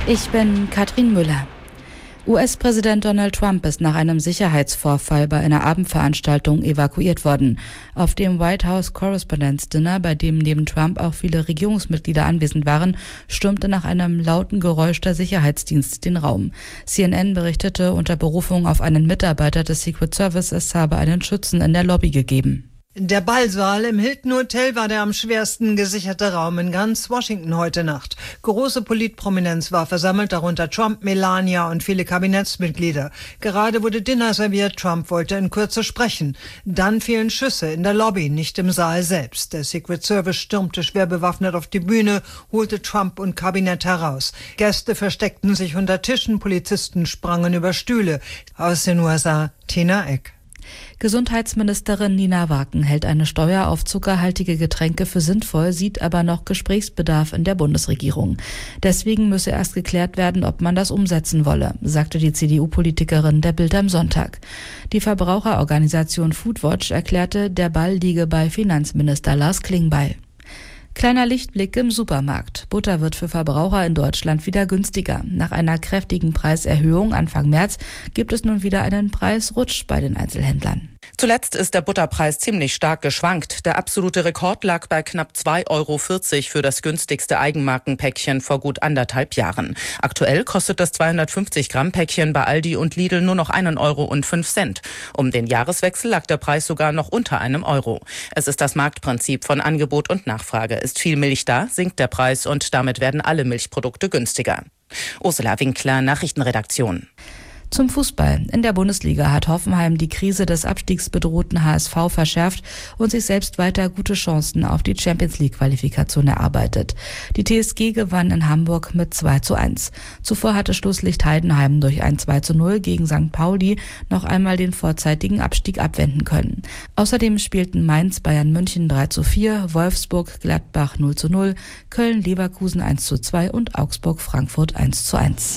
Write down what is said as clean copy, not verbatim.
Ich bin Katrin Müller. US-Präsident Donald Trump ist nach einem Sicherheitsvorfall bei einer Abendveranstaltung evakuiert worden. Auf dem White House Correspondents' Dinner, bei dem neben Trump auch viele Regierungsmitglieder anwesend waren, stürmte nach einem lauten Geräusch der Sicherheitsdienst den Raum. CNN berichtete unter Berufung auf einen Mitarbeiter des Secret Service, es habe einen Schützen in der Lobby gegeben. Der Ballsaal im Hilton Hotel war der am schwersten gesicherte Raum in ganz Washington heute Nacht. Große Politprominenz war versammelt, darunter Trump, Melania und viele Kabinettsmitglieder. Gerade wurde Dinner serviert, Trump wollte in Kürze sprechen. Dann fielen Schüsse in der Lobby, nicht im Saal selbst. Der Secret Service stürmte schwer bewaffnet auf die Bühne, holte Trump und Kabinett heraus. Gäste versteckten sich unter Tischen, Polizisten sprangen über Stühle. Aus den USA, Tina Eck. Gesundheitsministerin Nina Waken hält eine Steuer auf zuckerhaltige Getränke für sinnvoll, sieht aber noch Gesprächsbedarf in der Bundesregierung. Deswegen müsse erst geklärt werden, ob man das umsetzen wolle, sagte die CDU-Politikerin der Bild am Sonntag. Die Verbraucherorganisation Foodwatch erklärte, der Ball liege bei Finanzminister Lars Klingbeil. Kleiner Lichtblick im Supermarkt. Butter wird für Verbraucher in Deutschland wieder günstiger. Nach einer kräftigen Preiserhöhung Anfang März gibt es nun wieder einen Preisrutsch bei den Einzelhändlern. Zuletzt ist der Butterpreis ziemlich stark geschwankt. Der absolute Rekord lag bei knapp 2,40 € für das günstigste Eigenmarkenpäckchen vor gut 1,5 Jahren. Aktuell kostet das 250-Gramm-Päckchen bei Aldi und Lidl nur noch 1,05 €. Um den Jahreswechsel lag der Preis sogar noch unter €1. Es ist das Marktprinzip von Angebot und Nachfrage. Ist viel Milch da, sinkt der Preis und damit werden alle Milchprodukte günstiger. Ursula Winkler, Nachrichtenredaktion. Zum Fußball. In der Bundesliga hat Hoffenheim die Krise des abstiegsbedrohten HSV verschärft und sich selbst weiter gute Chancen auf die Champions-League-Qualifikation erarbeitet. Die TSG gewann in Hamburg mit 2:1. Zuvor hatte Schlusslicht Heidenheim durch ein 2:0 gegen St. Pauli noch einmal den vorzeitigen Abstieg abwenden können. Außerdem spielten Mainz Bayern München 3:4, Wolfsburg Gladbach 0:0, Köln Leverkusen 1:2 und Augsburg Frankfurt 1:1.